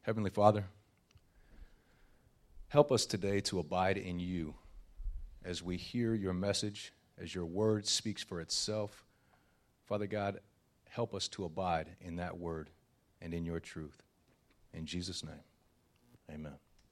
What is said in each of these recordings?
Heavenly Father, help us today to abide in you as we hear your message, as your word speaks for itself. Father God, help us to abide in that word and in your truth. In Jesus' name, amen.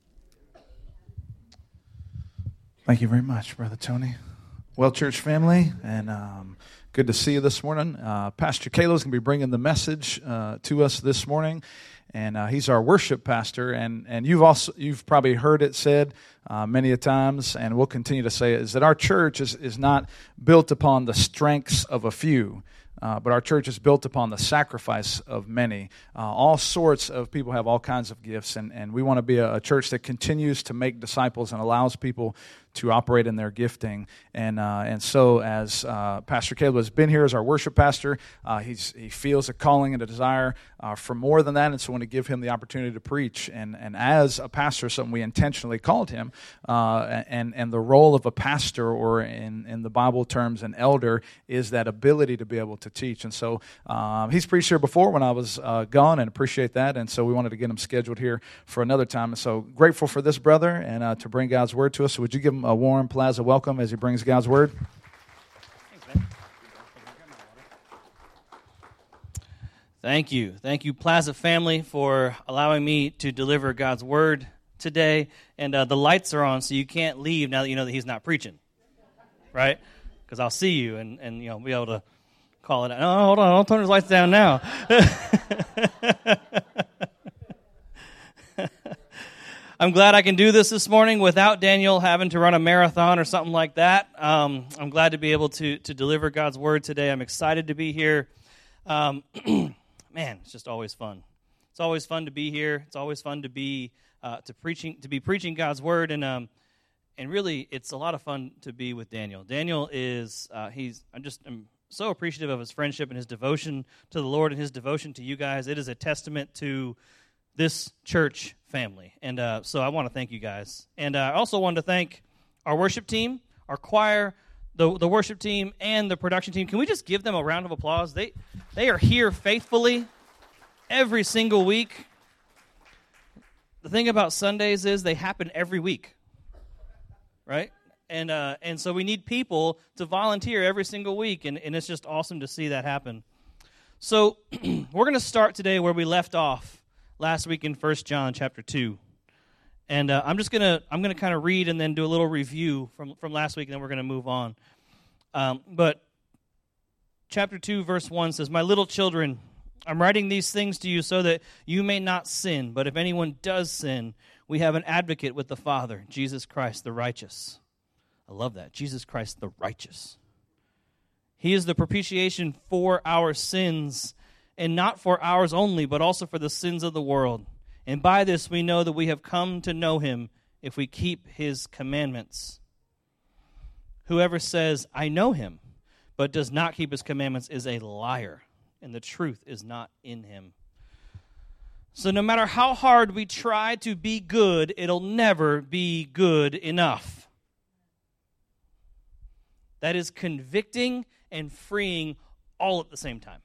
Thank you very much, Brother Tony. Well, church family, and good to see you this morning. Pastor Caleb is going to be bringing the message to us this morning, and he's our worship pastor. And you've probably heard it said many a times, and we'll continue to say it, is that our church is not built upon the strengths of a few. But our church is built upon the sacrifice of many. All sorts of people have all kinds of gifts, and we want to be a church that continues to make disciples and allows people to operate in their gifting. And so as Pastor Caleb has been here as our worship pastor, he feels a calling and a desire for more than that, and so I want to give him the opportunity to preach. And as a pastor, something we intentionally called him, and the role of a pastor, or in the Bible terms, an elder, is that ability to be able to teach. And so he's preached here before when I was gone, and appreciate that. And so we wanted to get him scheduled here for another time. And so grateful for this brother and to bring God's word to us. So would you give him a warm Plaza welcome as he brings God's word? Thanks, man. Thank you. Thank you, Plaza family, for allowing me to deliver God's word today. And the lights are on, so you can't leave now that you know that he's not preaching, right? Because I'll see you and be able to call it out. Oh, hold on, don't turn his lights down now. I'm glad I can do this morning without Daniel having to run a marathon or something like that. I'm glad to be able to deliver God's word today. I'm excited to be here. Man, it's just always fun. It's always fun to be here. It's always fun to be preaching God's word, and really, it's a lot of fun to be with Daniel. Daniel is I'm so appreciative of his friendship and his devotion to the Lord and his devotion to you guys. It is a testament to this church family. And so I want to thank you guys. And I also want to thank our worship team, our choir, the worship team, and the production team. Can we just give them a round of applause? They are here faithfully every single week. The thing about Sundays is they happen every week, right? And so we need people to volunteer every single week, and it's just awesome to see that happen. So we're going to start today where we left off last week in 1 John chapter 2. And I'm going to kind of read and then do a little review from last week, and then we're going to move on. But chapter 2, verse 1 says, "My little children, I'm writing these things to you so that you may not sin. But if anyone does sin, we have an advocate with the Father, Jesus Christ the righteous." I love that. Jesus Christ the righteous. He is the propitiation for our sins, and not for ours only, but also for the sins of the world. And by this we know that we have come to know him if we keep his commandments. Whoever says, "I know him," but does not keep his commandments is a liar, and the truth is not in him. So no matter how hard we try to be good, it'll never be good enough. That is convicting and freeing all at the same time.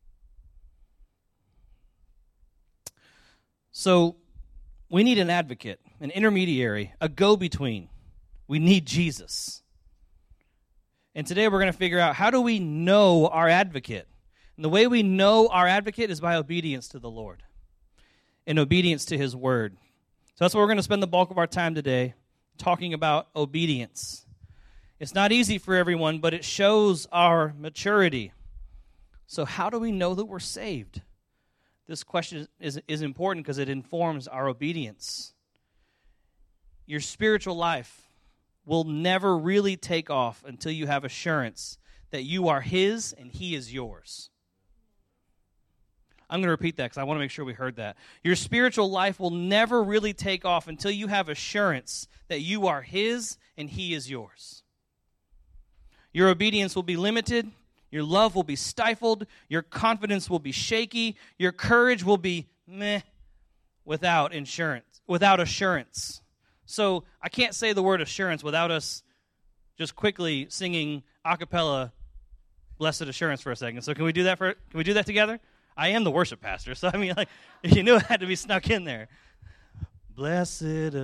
So we need an advocate, an intermediary, a go-between. We need Jesus. And today we're going to figure out, how do we know our advocate? And the way we know our advocate is by obedience to the Lord and obedience to his word. So that's what we're going to spend the bulk of our time today, talking about obedience. It's not easy for everyone, but it shows our maturity. So how do we know that we're saved? This question is important because it informs our obedience. Your spiritual life will never really take off until you have assurance that you are his and he is yours. I'm going to repeat that because I want to make sure we heard that. Your spiritual life will never really take off until you have assurance that you are his and he is yours. Your obedience will be limited. Your love will be stifled. Your confidence will be shaky. Your courage will be meh without assurance. So I can't say the word assurance without us just quickly singing a cappella Blessed Assurance for a second. So can we do that together? I am the worship pastor, so I mean, like, you knew it had to be snuck in there. Blessed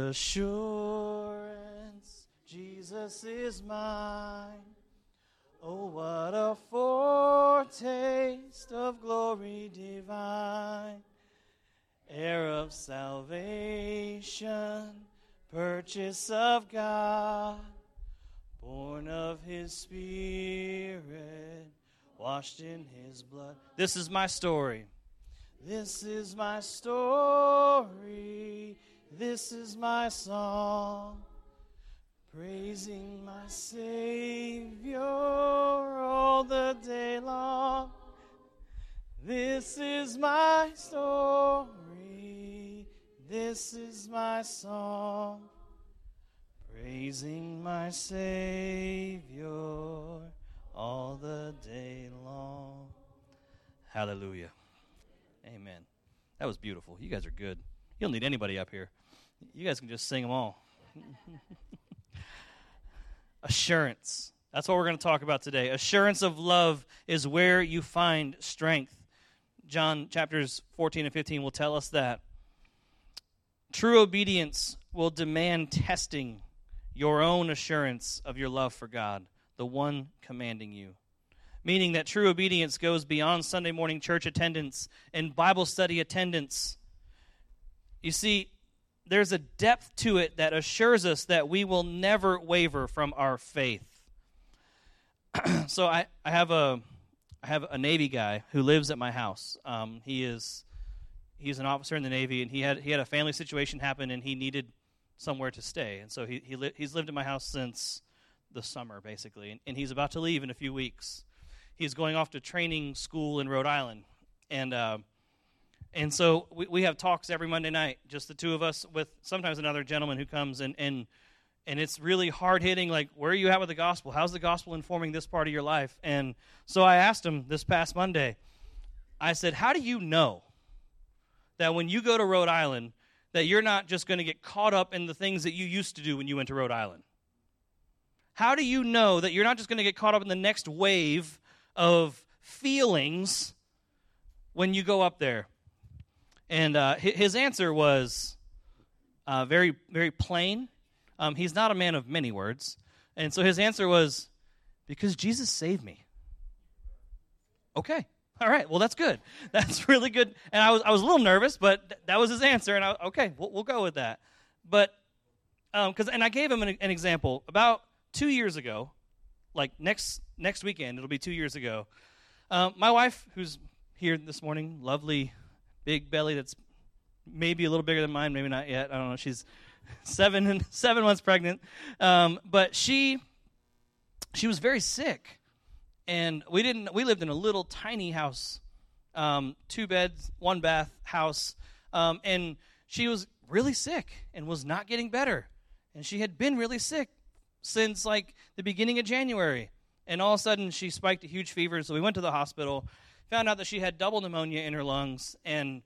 assurance, Jesus is mine. Oh, what a foretaste of glory divine. Heir of salvation, purchase of God, born of his Spirit, washed in his blood. This is my story. This is my story. This is my song. Praising my Savior all the day long. This is my story. This is my song. Praising my Savior all the day long. Hallelujah. Amen. That was beautiful. You guys are good. You don't need anybody up here. You guys can just sing them all. Assurance. That's what we're going to talk about today. Assurance of love is where you find strength. John chapters 14 and 15 will tell us that. True obedience will demand testing your own assurance of your love for God, the one commanding you. Meaning that true obedience goes beyond Sunday morning church attendance and Bible study attendance. You see, there's a depth to it that assures us that we will never waver from our faith. So I have a Navy guy who lives at my house. He's an officer in the Navy, and he had a family situation happen, and he needed somewhere to stay. And so he's lived at my house since the summer, basically, and he's about to leave in a few weeks. He's going off to training school in Rhode Island, and so we have talks every Monday night, just the two of us, with sometimes another gentleman who comes, and it's really hard-hitting, like, where are you at with the gospel? How's the gospel informing this part of your life? And so I asked him this past Monday, I said, how do you know that when you go to Rhode Island, that you're not just going to get caught up in the things that you used to do when you went to Rhode Island? How do you know that you're not just going to get caught up in the next wave of feelings when you go up there? And his answer was very, very plain. He's not a man of many words. And so his answer was, because Jesus saved me. Okay. All right. Well, that's good. That's really good. And I was a little nervous, but that was his answer. And okay, we'll go with that. But and I gave him an example. About 2 years ago, like next weekend, it'll be 2 years ago. My wife, who's here this morning, lovely, big belly that's maybe a little bigger than mine, maybe not yet. I don't know. She's 7 months pregnant. But she was very sick. And we lived in a little tiny house, 2 beds, 1 bath house. And she was really sick and was not getting better. And she had been really sick since like the beginning of January. And all of a sudden she spiked a huge fever. So we went to the hospital, found out that she had double pneumonia in her lungs, and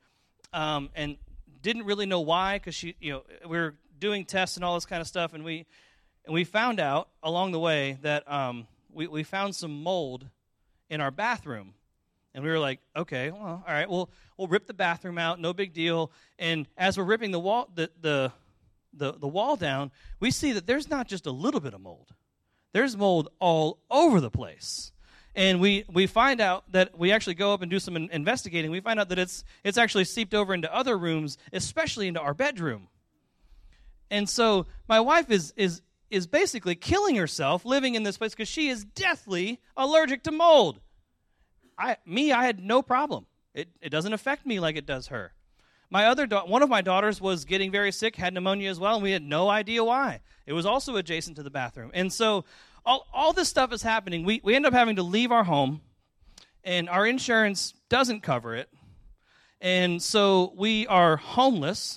didn't really know why, because we were doing tests and all this kind of stuff, and we found out along the way that we found some mold in our bathroom, and we were like, okay, well, all right, we'll rip the bathroom out, no big deal. And as we're ripping the wall the wall down, we see that there's not just a little bit of mold. There's mold all over the place. And we find out that we actually go up and do some investigating. We find out that it's actually seeped over into other rooms, especially into our bedroom. And so my wife is basically killing herself living in this place because she is deathly allergic to mold. I had no problem. It doesn't affect me like it does her. One of my daughters was getting very sick, had pneumonia as well, and we had no idea why. It was also adjacent to the bathroom. And so all this stuff is happening. We end up having to leave our home, and our insurance doesn't cover it. And so we are homeless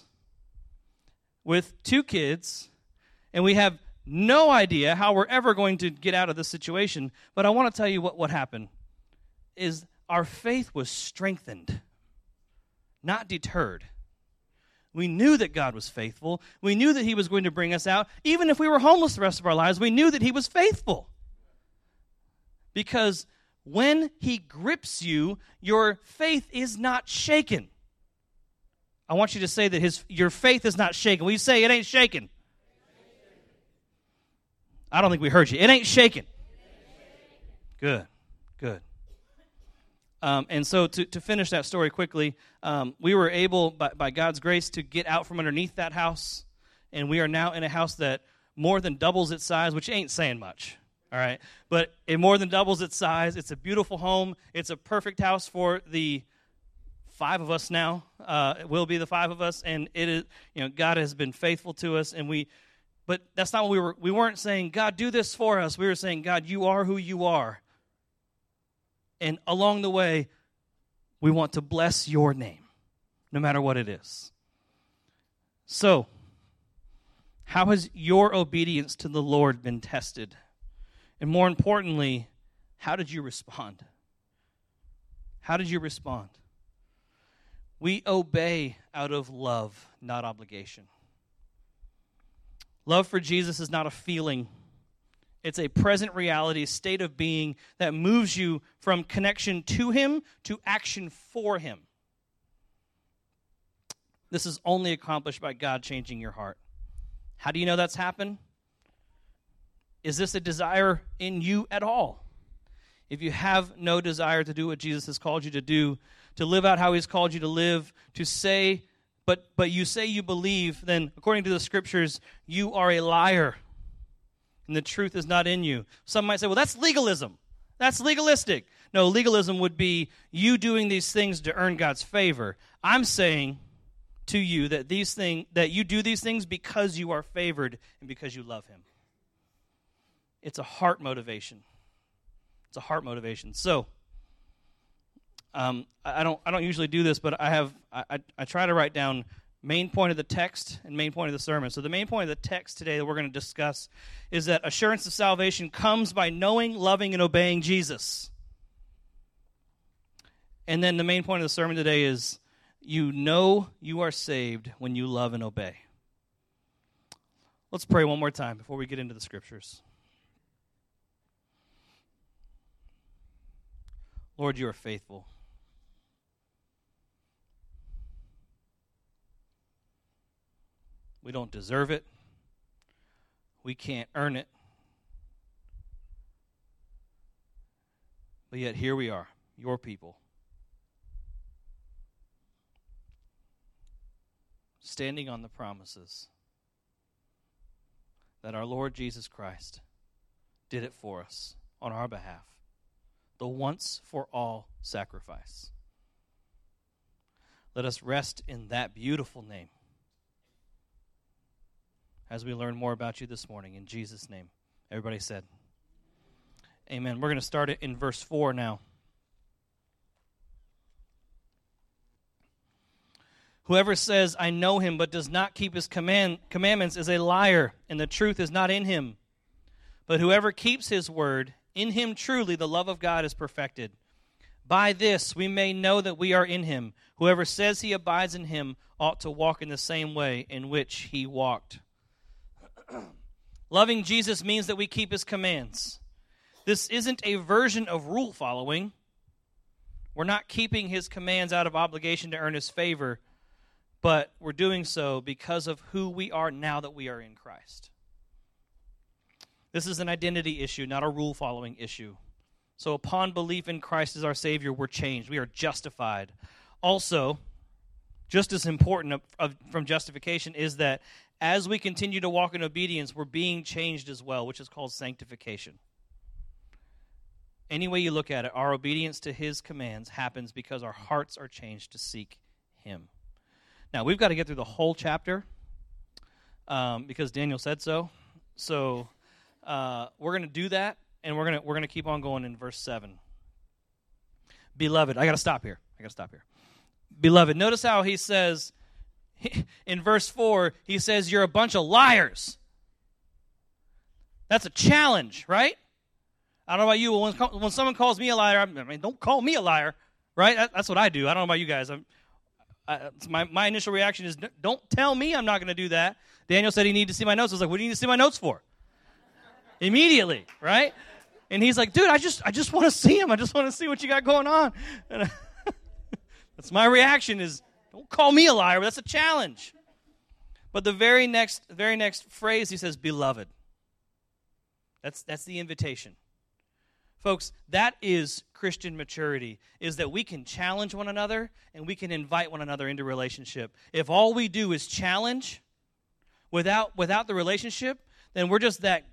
with 2 kids, and we have no idea how we're ever going to get out of this situation. But I want to tell you what happened is our faith was strengthened, not deterred. We knew that God was faithful. We knew that he was going to bring us out. Even if we were homeless the rest of our lives, we knew that he was faithful. Because when he grips you, your faith is not shaken. I want you to say that your faith is not shaken. Will you say it ain't shaken? I don't think we heard you. It ain't shaken. Good. And so to finish that story quickly, we were able, by God's grace, to get out from underneath that house, and we are now in a house that more than doubles its size, which ain't saying much, all right? But it more than doubles its size. It's a beautiful home. It's a perfect house for the 5 of us now. It will be the 5 of us, and it is, God has been faithful to us, but that's not what we weren't saying, God, do this for us. We were saying, God, you are who you are. And along the way, we want to bless your name, no matter what it is. So, how has your obedience to the Lord been tested? And more importantly, how did you respond? How did you respond? We obey out of love, not obligation. Love for Jesus is not a feeling. It's a present reality, a state of being that moves you from connection to him to action for him. This is only accomplished by God changing your heart. How do you know that's happened? Is this a desire in you at all? If you have no desire to do what Jesus has called you to do, to live out how he's called you to live, to say, but you say you believe, then according to the scriptures, you are a liar. And the truth is not in you. Some might say, well, that's legalism. That's legalistic. No, legalism would be you doing these things to earn God's favor. I'm saying to you that you do these things because you are favored and because you love him. It's a heart motivation. It's a heart motivation. So, I don't usually do this, but I try to write down main point of the text and main point of the sermon. So the main point of the text today that we're going to discuss is that assurance of salvation comes by knowing, loving, and obeying Jesus. And then the main point of the sermon today is you know you are saved when you love and obey. Let's pray one more time before we get into the scriptures. Lord, you are faithful. We don't deserve it. We can't earn it. But yet here we are, your people, standing on the promises that our Lord Jesus Christ did it for us on our behalf, the once-for-all sacrifice. Let us rest in that beautiful name as we learn more about you this morning. In Jesus' name. Everybody said, amen. We're going to start it in verse 4 now. Whoever says, I know him, but does not keep his commandments is a liar, and the truth is not in him. But whoever keeps his word, in him truly the love of God is perfected. By this we may know that we are in him. Whoever says he abides in him ought to walk in the same way in which he walked. Loving Jesus means that we keep his commands. This isn't a version of rule following. We're not keeping his commands out of obligation to earn his favor, but we're doing so because of who we are now that we are in Christ. This is an identity issue, not a rule following issue. So upon belief in Christ as our Savior, we're changed. We are justified. Also, just as important from justification is that as we continue to walk in obedience, we're being changed as well, which is called sanctification. Any way you look at it, our obedience to his commands happens because our hearts are changed to seek him. Now, we've got to get through the whole chapter because Daniel said so. So we're going to do that, and we're going to keep on going in verse 7. Beloved, I got to stop here. Beloved, notice how he says, in verse 4, he says, you're a bunch of liars. That's a challenge, right? I don't know about you, but when someone calls me a liar, I mean, don't call me a liar, right? That's what I do. I don't know about you guys. My initial reaction is, don't tell me I'm not going to do that. Daniel said he needed to see my notes. I was like, what do you need to see my notes for? Immediately, right? And he's like, dude, I just want to see him. I just want to see what you got going on. And that's my reaction is, don't call me a liar. That's a challenge. But the very next phrase, he says, beloved. That's the invitation. Folks, that is Christian maturity, is that we can challenge one another and we can invite one another into relationship. If all we do is challenge without the relationship, then we're just that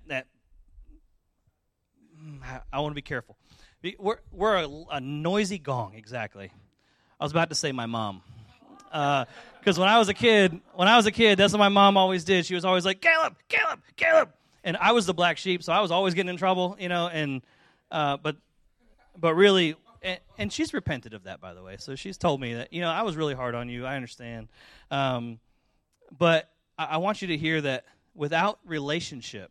I want to be careful. We're a noisy gong, exactly. I was about to say my mom. Because when I was a kid, that's what my mom always did. She was always like, Caleb, Caleb, Caleb. And I was the black sheep, so I was always getting in trouble, and but really, and she's repented of that, by the way. So she's told me that, I was really hard on you. I understand. But I want you to hear that without relationship,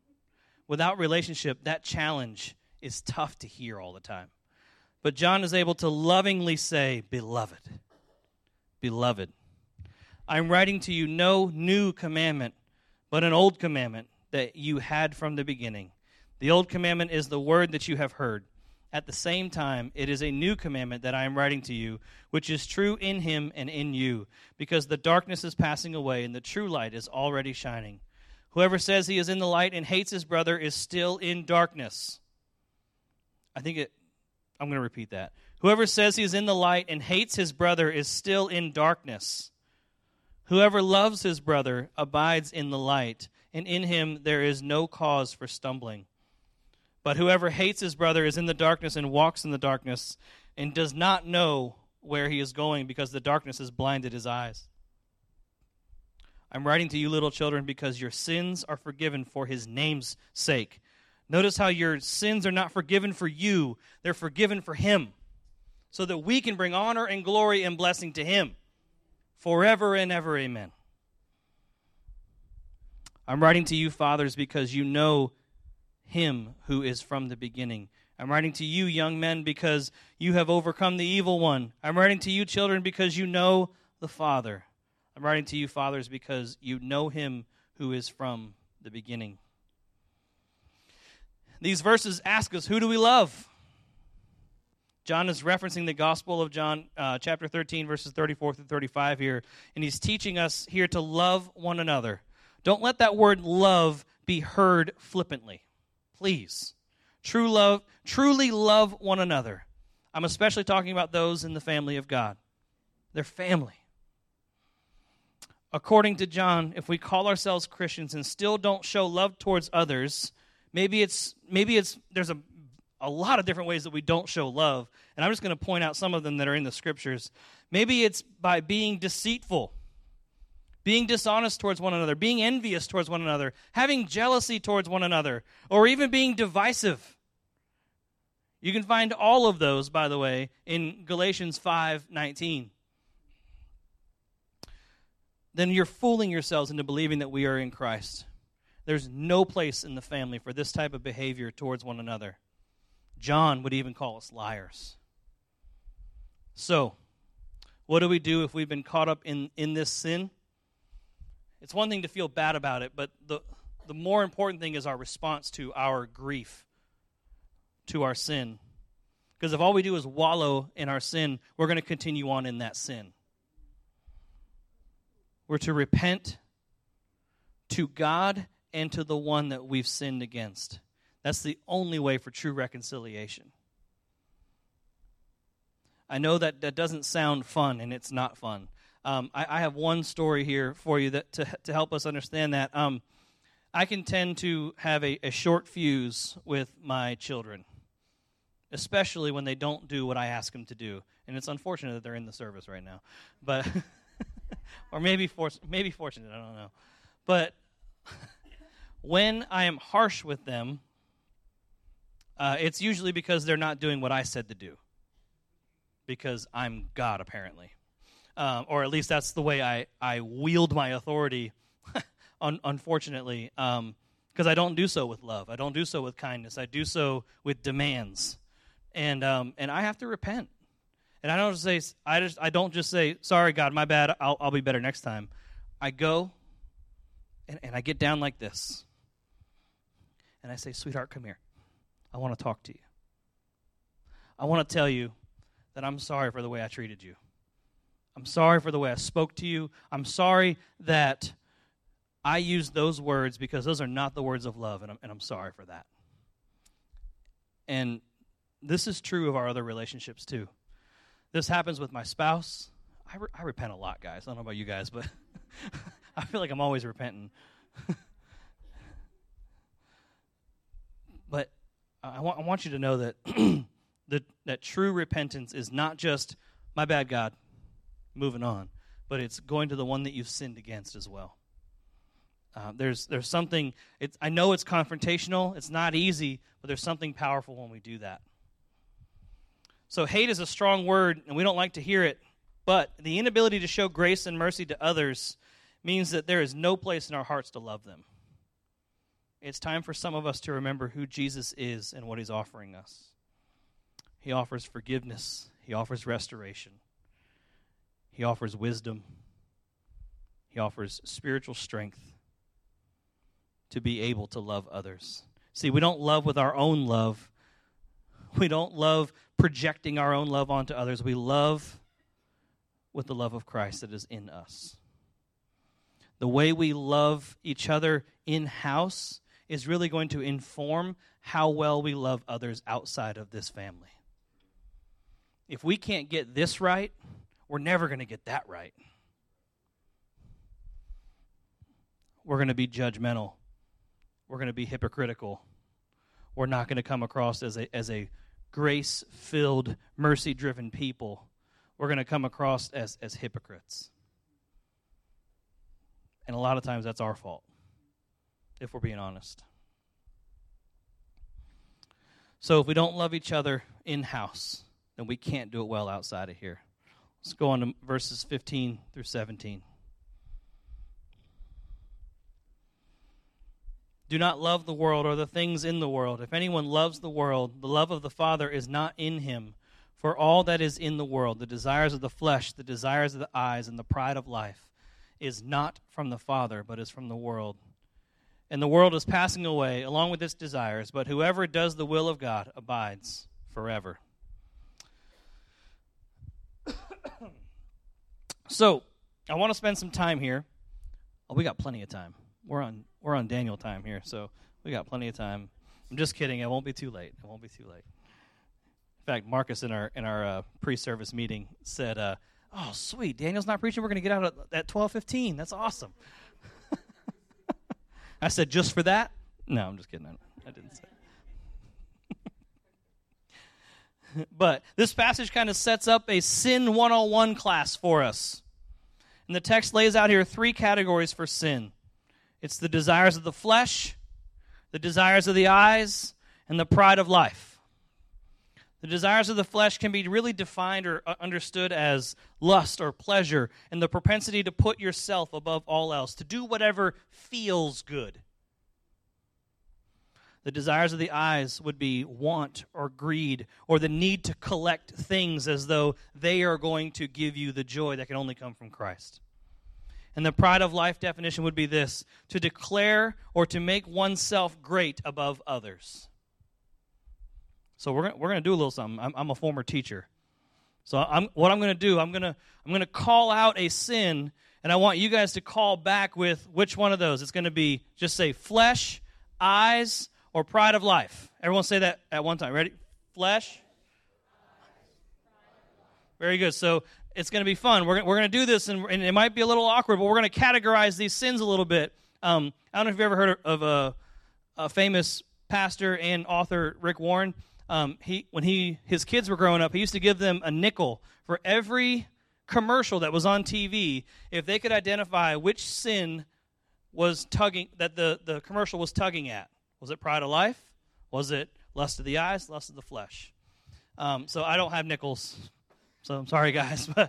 that challenge is tough to hear all the time. But John is able to lovingly say, beloved, beloved, I'm writing to you no new commandment, but an old commandment that you had from the beginning. The old commandment is the word that you have heard. At the same time, it is a new commandment that I am writing to you, which is true in him and in you, because the darkness is passing away and the true light is already shining. Whoever says he is in the light and hates his brother is still in darkness. I'm going to repeat that. Whoever says he is in the light and hates his brother is still in darkness. Whoever loves his brother abides in the light, and in him there is no cause for stumbling. But whoever hates his brother is in the darkness and walks in the darkness and does not know where he is going because the darkness has blinded his eyes. I'm writing to you, little children, because your sins are forgiven for his name's sake. Notice how your sins are not forgiven for you. They're forgiven for him, so that we can bring honor and glory and blessing to him forever and ever. Amen. I'm writing to you, fathers, because you know him who is from the beginning. I'm writing to you, young men, because you have overcome the evil one. I'm writing to you, children, because you know the Father. I'm writing to you, fathers, because you know him who is from the beginning. These verses ask us, who do we love? John is referencing the Gospel of John, chapter 13, verses 34 through 35 here, and he's teaching us here to love one another. Don't let that word love be heard flippantly. Please. Truly love one another. I'm especially talking about those in the family of God. They're family. According to John, if we call ourselves Christians and still don't show love towards others, maybe there's a lot of different ways that we don't show love, and I'm just going to point out some of them that are in the scriptures. Maybe it's by being deceitful, being dishonest towards one another, being envious towards one another, having jealousy towards one another, or even being divisive. You can find all of those, by the way, in Galatians 5:19. Then you're fooling yourselves into believing that we are in Christ. There's no place in the family for this type of behavior towards one another. John would even call us liars. So, what do we do if we've been caught up in this sin? It's one thing to feel bad about it, but the more important thing is our response to our grief, to our sin. Because if all we do is wallow in our sin, we're going to continue on in that sin. We're to repent to God and to the one that we've sinned against. That's the only way for true reconciliation. I know that doesn't sound fun, and it's not fun. I have one story here for you that to help us understand that. I can tend to have a short fuse with my children, especially when they don't do what I ask them to do. And it's unfortunate that they're in the service right now, but or maybe fortunate, I don't know. But when I am harsh with them, it's usually because they're not doing what I said to do, because I'm God, apparently. Or at least that's the way I wield my authority, unfortunately, because I don't do so with love. I don't do so with kindness. I do so with demands, and I have to repent. And I don't just say, sorry, God, my bad. I'll be better next time. I go and I get down like this, and I say, sweetheart, come here. I want to talk to you. I want to tell you that I'm sorry for the way I treated you. I'm sorry for the way I spoke to you. I'm sorry that I used those words because those are not the words of love, and I'm sorry for that. And this is true of our other relationships too. This happens with my spouse. I repent a lot, guys. I don't know about you guys, but I feel like I'm always repenting. But I want you to know that that true repentance is not just, my bad, God, moving on, but it's going to the one that you've sinned against as well. There's something, I know it's confrontational, it's not easy, but there's something powerful when we do that. So hate is a strong word, and we don't like to hear it, but the inability to show grace and mercy to others means that there is no place in our hearts to love them. It's time for some of us to remember who Jesus is and what he's offering us. He offers forgiveness. He offers restoration. He offers wisdom. He offers spiritual strength to be able to love others. See, we don't love with our own love. We don't love projecting our own love onto others. We love with the love of Christ that is in us. The way we love each other in-house is really going to inform how well we love others outside of this family. If we can't get this right, we're never going to get that right. We're going to be judgmental. We're going to be hypocritical. We're not going to come across as a grace-filled, mercy-driven people. We're going to come across as hypocrites. And a lot of times that's our fault, if we're being honest. So if we don't love each other in-house, then we can't do it well outside of here. Let's go on to verses 15 through 17. Do not love the world or the things in the world. If anyone loves the world, the love of the Father is not in him. For all that is in the world, the desires of the flesh, the desires of the eyes, and the pride of life, is not from the Father, but is from the world. And the world is passing away along with its desires, but whoever does the will of God abides forever. So, I want to spend some time here. Oh, we got plenty of time. We're on Daniel time here, so we got plenty of time. I'm just kidding. It won't be too late. It won't be too late. In fact, Marcus in our pre-service meeting said, "Oh, sweet, Daniel's not preaching. We're going to get out at 12:15. That's awesome." I said, "Just for that?" No, I'm just kidding. I didn't say it. But this passage kind of sets up a Sin 101 class for us. And the text lays out here 3 categories for sin. It's the desires of the flesh, the desires of the eyes, and the pride of life. The desires of the flesh can be really defined or understood as lust or pleasure and the propensity to put yourself above all else, to do whatever feels good. The desires of the eyes would be want or greed or the need to collect things as though they are going to give you the joy that can only come from Christ. And the pride of life definition would be this: to declare or to make oneself great above others. So we're going to do a little something. I'm a former teacher. So what I'm going to do, I'm going to call out a sin, and I want you guys to call back with which one of those. It's going to be, just say flesh, eyes, or pride of life. Everyone say that at one time. Ready? Flesh. Very good. So it's going to be fun. We're going to do this, and it might be a little awkward, but we're going to categorize these sins a little bit. I don't know if you've ever heard of a famous pastor and author, Rick Warren. When his kids were growing up, he used to give them a nickel for every commercial that was on TV if they could identify which sin was tugging, that the commercial was tugging at. Was it pride of life? Was it lust of the eyes, lust of the flesh? So I don't have nickels, so I'm sorry, guys, but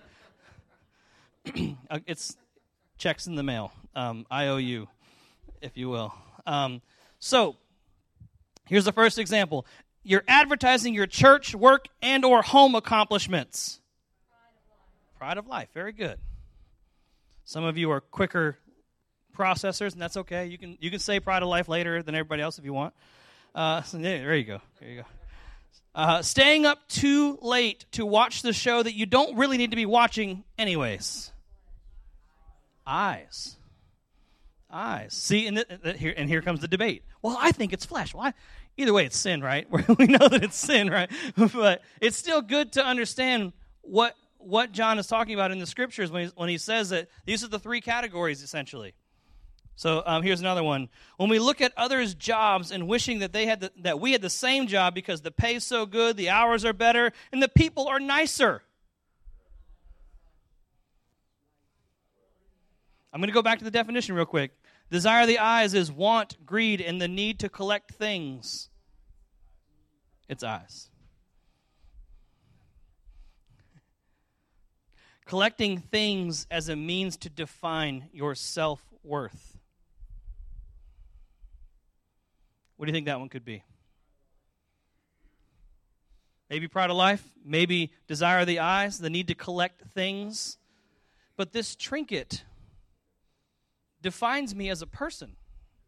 it's checks in the mail. IOU, if you will. So here's the first example. You're advertising your church, work, and or home accomplishments. Pride of life. Very good. Some of you are quicker processors, and that's okay. You can say pride of life later than everybody else if you want. There you go. There you go. Staying up too late to watch the show that you don't really need to be watching anyways. Eyes. See, and here comes the debate. Well, I think it's flesh. Well, either way, it's sin, right? We know that it's sin, right? But it's still good to understand what John is talking about in the Scriptures when he says that these are the three categories, essentially. So here's another one. When we look at others' jobs and wishing that that we had the same job because the pay's so good, the hours are better, and the people are nicer. I'm going to go back to the definition real quick. Desire of the eyes is want, greed, and the need to collect things. It's eyes. Collecting things as a means to define your self-worth. What do you think that one could be? Maybe pride of life, maybe desire of the eyes, the need to collect things. But this trinket defines me as a person.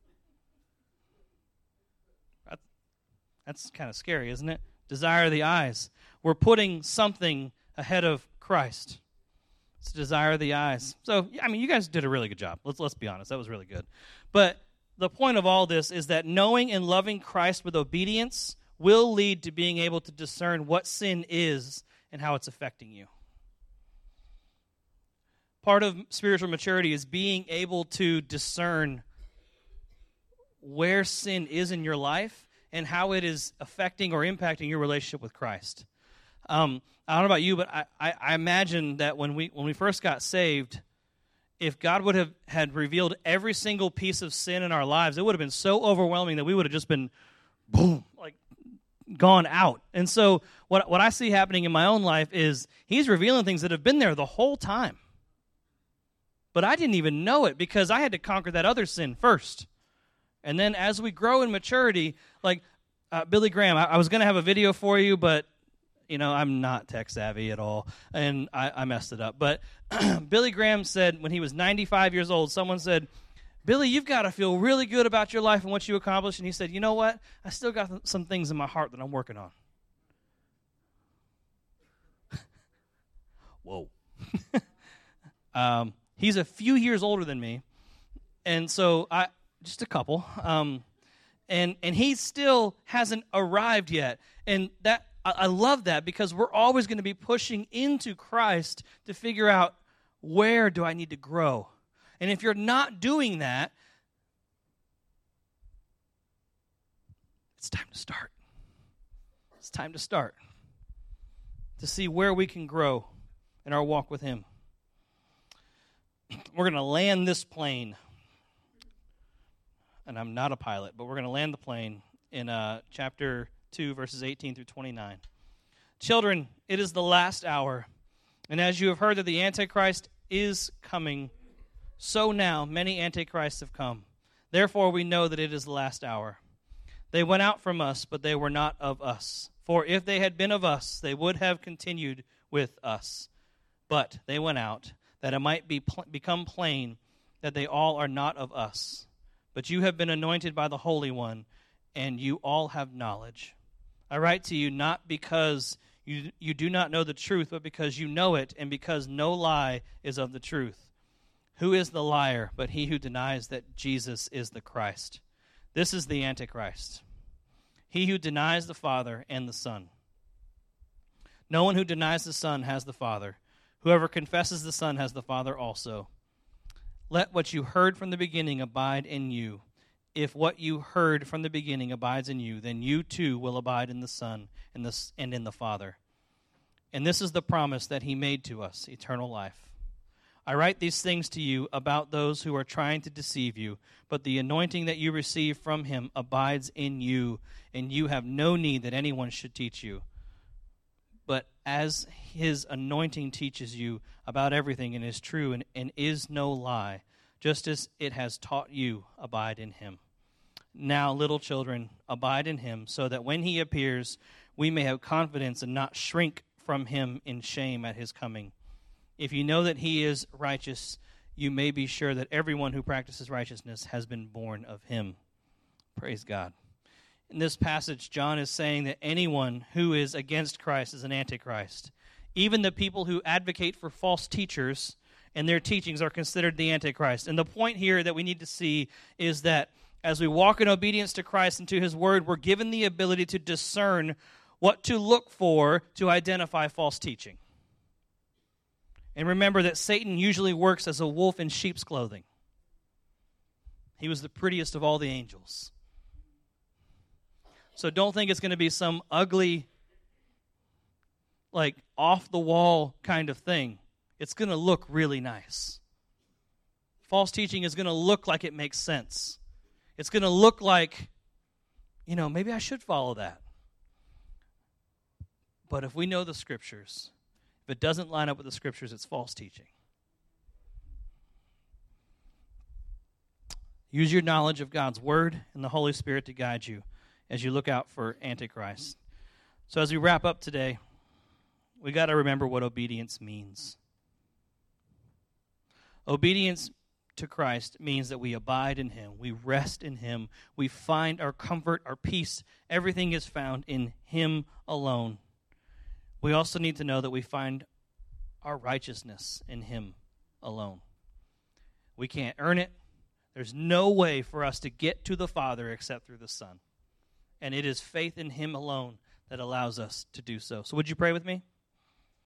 That's kind of scary, isn't it? Desire of the eyes. We're putting something ahead of Christ. It's desire of the eyes. So, I mean, you guys did a really good job. Let's be honest. That was really good. But the point of all this is that knowing and loving Christ with obedience will lead to being able to discern what sin is and how it's affecting you. Part of spiritual maturity is being able to discern where sin is in your life and how it is affecting or impacting your relationship with Christ. I don't know about you, but I imagine that when we first got saved, if God would have had revealed every single piece of sin in our lives, it would have been so overwhelming that we would have just been, boom, like gone out. And so what I see happening in my own life is He's revealing things that have been there the whole time. But I didn't even know it because I had to conquer that other sin first. And then as we grow in maturity, like Billy Graham, I was going to have a video for you, but I'm not tech savvy at all, and I messed it up. But Billy Graham said when he was 95 years old, someone said, Billy, you've got to feel really good about your life and what you accomplished. And he said, you know what? I still got some things in my heart that I'm working on. Whoa. He's a few years older than me, and so just a couple. And he still hasn't arrived yet. And that I love that because we're always going to be pushing into Christ to figure out where do I need to grow. And if you're not doing that, it's time to start. It's time to start to see where we can grow in our walk with Him. We're going to land this plane, and I'm not a pilot, but we're going to land the plane in chapter 2, verses 18 through 29. Children, it is the last hour, and as you have heard that the Antichrist is coming, so now many Antichrists have come. Therefore we know that it is the last hour. They went out from us, but they were not of us. For if they had been of us, they would have continued with us. But they went out, that it might become plain that they all are not of us. But you have been anointed by the Holy One, and you all have knowledge. I write to you not because you do not know the truth, but because you know it, and because no lie is of the truth. Who is the liar but he who denies that Jesus is the Christ? This is the Antichrist, he who denies the Father and the Son. No one who denies the Son has the Father. Whoever confesses the Son has the Father also. Let what you heard from the beginning abide in you. If what you heard from the beginning abides in you, then you too will abide in the Son and in the Father. And this is the promise that He made to us, eternal life. I write these things to you about those who are trying to deceive you, but the anointing that you receive from Him abides in you, and you have no need that anyone should teach you. But as His anointing teaches you about everything and is true and is no lie, just as it has taught you, abide in Him. Now, little children, abide in Him, so that when He appears, we may have confidence and not shrink from Him in shame at His coming. If you know that He is righteous, you may be sure that everyone who practices righteousness has been born of Him. Praise God. in this passage, John is saying that anyone who is against Christ is an antichrist. Even the people who advocate for false teachers and their teachings are considered the antichrist. And the point here that we need to see is that as we walk in obedience to Christ and to his word, we're given the ability to discern what to look for to identify false teaching. And remember that Satan usually works as a wolf in sheep's clothing. He was the prettiest of all the angels. So don't think it's going to be some ugly, like off-the-wall kind of thing. It's going to look really nice. False teaching is going to look like it makes sense. It's going to look like, maybe I should follow that. But if we know the Scriptures, if it doesn't line up with the Scriptures, it's false teaching. Use your knowledge of God's Word and the Holy Spirit to guide you as you look out for Antichrist. So as we wrap up today, we got to remember what obedience means. Obedience to Christ means that we abide in him, we rest in him, we find our comfort, our peace, everything is found in him alone. We also need to know that we find our righteousness in him alone. We can't earn it. There's no way for us to get to the Father except through the Son. And it is faith in him alone that allows us to do so. So would you pray with me?